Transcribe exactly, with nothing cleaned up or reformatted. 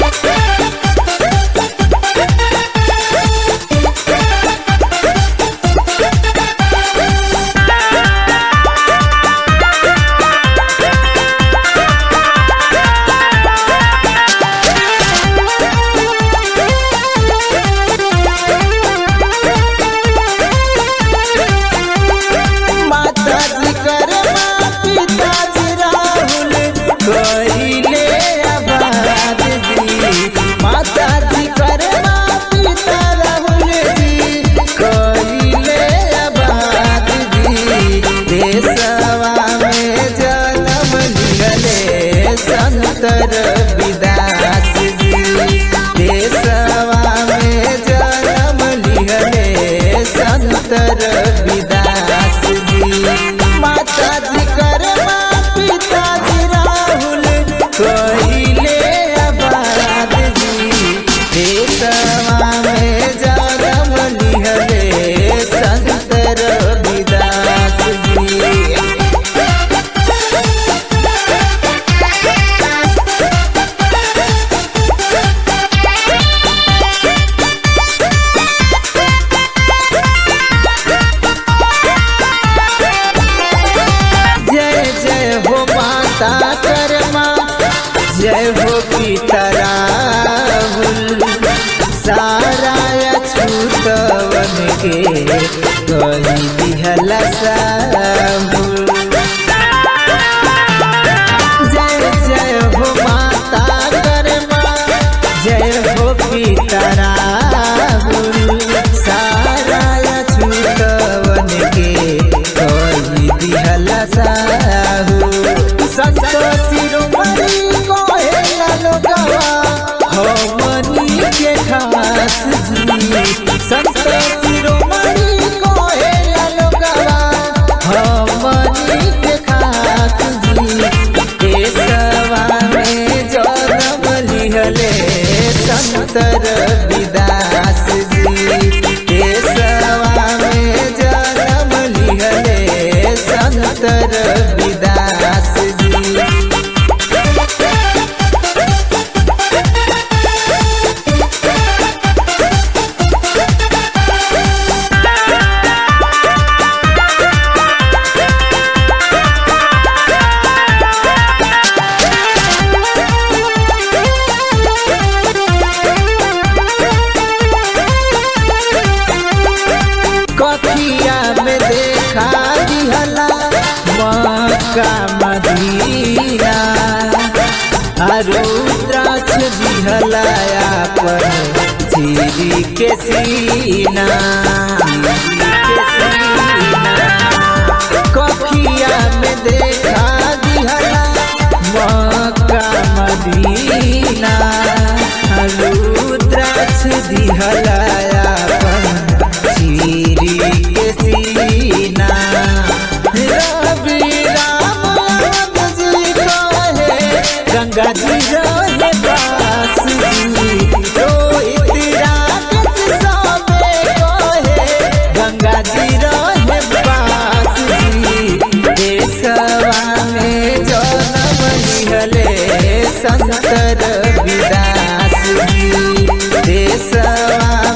संतर विदास जी देशवा में जन्म लिहले संतर विदास जी। माता जी कर्मा पिता जी राहुल कहिले आबाद जी देशवा में जन्म लिहले संतर विदास जी। जय हो पिता राहुल सारा अछूतवन के कही दिहला साहुल। जय जय हो माता कर्मा जय हो पिता राहुल सारा अछूतवन के कही दिहला साहुल। संतोषी रोमनी हमनी के खास जी संत शिरोमणि कहेला लोगवा हमनी के खास जी। देशवा में जन्म लिहले संतर विदास जी देशवा में जन्म लिहले संतर विदास जी। कखिया में देखा दिहला मक्का मदीना रुद्राक्ष दिहला अपन चीरी के सीना। कखिया में देखा दिहला मक्का मदीना रुद्राक्ष दिहला अपन चीरी के सीना। रवि राम जी कहे गंगा जी रहे पास जी रोहित राकेश सबे कहे गंगा जी रहे पास जी। देशवा में जन्म लिहले संतर विदास जी देशवा